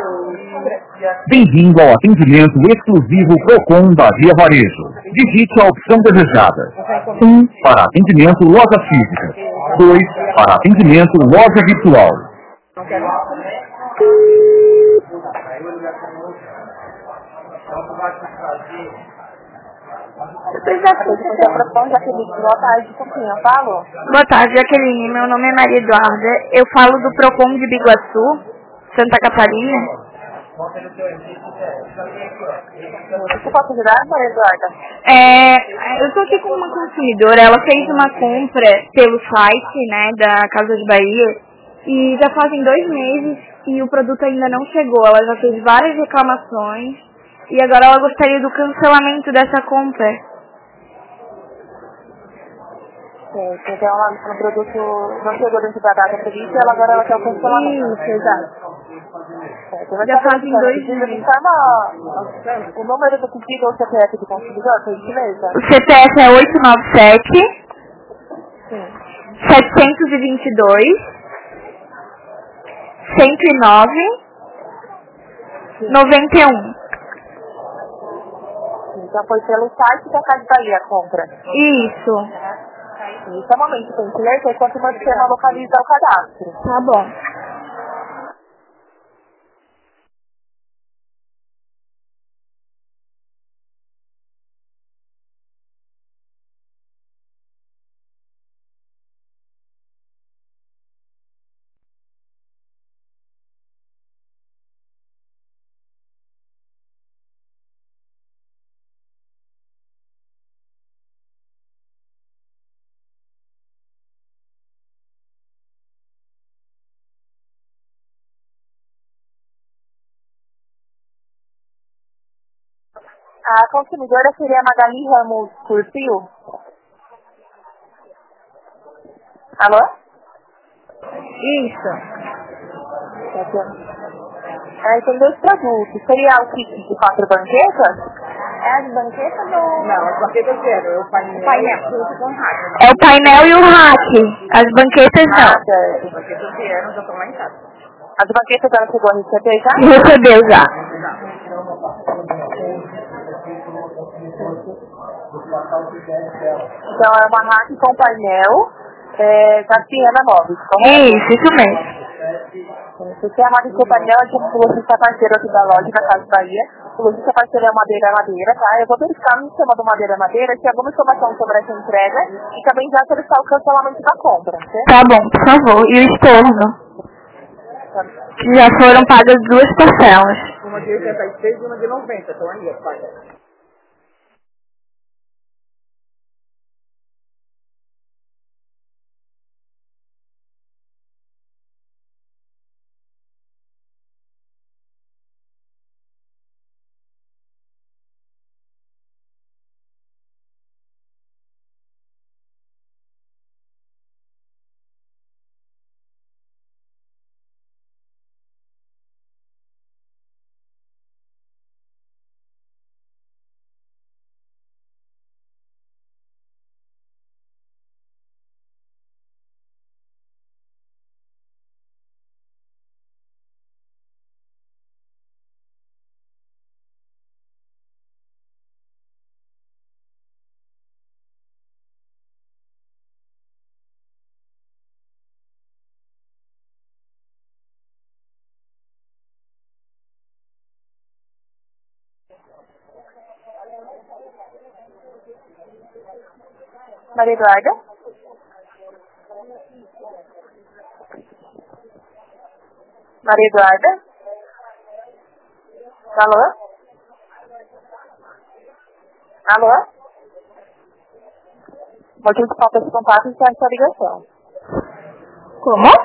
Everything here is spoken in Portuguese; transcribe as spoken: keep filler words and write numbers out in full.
Bem-vindo ao atendimento exclusivo Procon da Via Varejo. Digite a opção desejada. um para atendimento loja física. dois para atendimento loja virtual. Boa tarde, com quem eu falo? Boa tarde, Jaqueline. Meu nome é Maria Eduarda. Eu falo do Procon de Biguaçu, Santa Catarina. Você pode ajudar, Maria Eduarda? É, eu estou aqui com uma consumidora. Ela fez uma compra pelo site, né, da Casa de Bahia e já fazem dois meses e o produto ainda não chegou. Ela já fez várias reclamações e agora ela gostaria do cancelamento dessa compra. Certo, então ela, o produto não chegou dentro da data prevista, ela agora ela quer o cancelamento. Isso, exato. Certo, Já fazem dois meses. Informa o número do pedido ou o C P F do consumidor, por gentileza? O C P F é oito nove sete, setecentos e vinte e dois, cento e nove, noventa e um. Então foi pelo site da Casa Bahia a compra. Isso. Isso é um momento, tem que ler, que enquanto o sistema localiza o cadastro. Tá bom. A consumidora seria a Magali Ramos Curcio? Alô? Isso. Aí tem dois produtos. Seria o kit de quatro banquetas? É as banquetas ou... Não, as banquetas zero. É o painel, painel. junto com o rack. É o painel e o rack. As banquetas Ah, não. certo. As banquetas vieram, já estão lá em casa. As banquetas ela chegou a receber já? Recebeu já. Então é uma rack com painel é, da Siena Móveis, correto? Isso, isso mesmo. Você é a rack com painel, a gente lojista parceiro aqui da loja, da Casa Bahia. O lojista parceiro é o Madeira Madeira, tá? Eu vou verificar no sistema do Madeira Madeira se alguma informação sobre essa entrega e também já solicitar o cancelamento da compra, certo? Tá bom, por favor. E o estorno? Que já foram pagas duas parcelas. Uma de oitenta e seis e uma de noventa, então aí é paga. Maria Eduarda? Maria Eduarda? Alô? Alô? Motivo de falta de contato e essa ligação. Como?